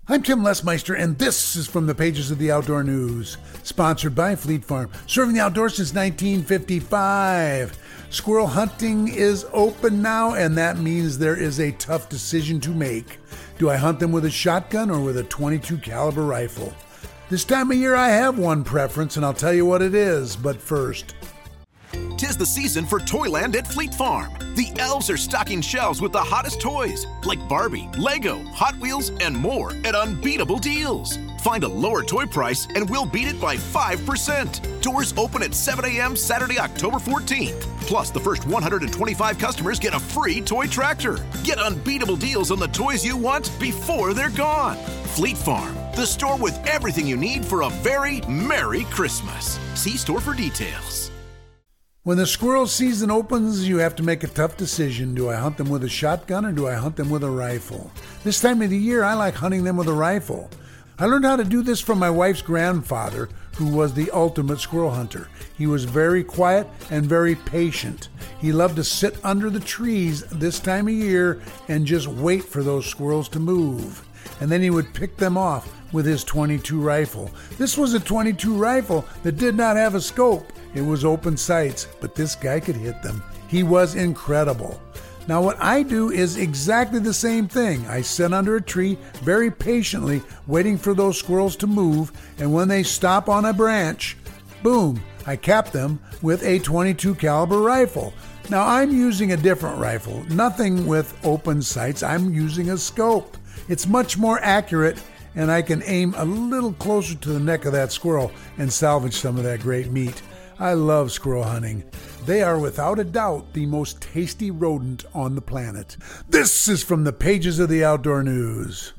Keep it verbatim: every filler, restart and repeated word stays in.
I'm Tim Lesmeister, and this is from the pages of the Outdoor News, sponsored by Fleet Farm, serving the outdoors since nineteen fifty-five. Squirrel hunting is open now, and that means there is a tough decision to make. Do I hunt them with a shotgun or with a twenty-two caliber rifle? This time of year I have one preference, and I'll tell you what it is, but first. 'Tis the season for Toyland at Fleet Farm. The elves are stocking shelves with the hottest toys, like Barbie, Lego, Hot Wheels, and more at unbeatable deals. Find a lower toy price and we'll beat it by five percent. Doors open at seven a.m. Saturday, October fourteenth. Plus, the first one hundred twenty-five customers get a free toy tractor. Get unbeatable deals on the toys you want before they're gone. Fleet Farm, the store with everything you need for a very Merry Christmas. See store for details. When the squirrel season opens, you have to make a tough decision. Do I hunt them with a shotgun or do I hunt them with a rifle? This time of the year, I like hunting them with a rifle. I learned how to do this from my wife's grandfather, who was the ultimate squirrel hunter. He was very quiet and very patient. He loved to sit under the trees this time of year and just wait for those squirrels to move. And then he would pick them off with his twenty-two rifle. This was a twenty-two rifle that did not have a scope. It was open sights, but this guy could hit them. He was incredible. Now what I do is exactly the same thing. I sit under a tree very patiently, waiting for those squirrels to move, and when they stop on a branch, boom, I cap them with a twenty-two caliber rifle. Now I'm using a different rifle, nothing with open sights. I'm using a scope. It's much more accurate, and I can aim a little closer to the neck of that squirrel and salvage some of that great meat. I love squirrel hunting. They are without a doubt the most tasty rodent on the planet. This is from the pages of the Outdoor News.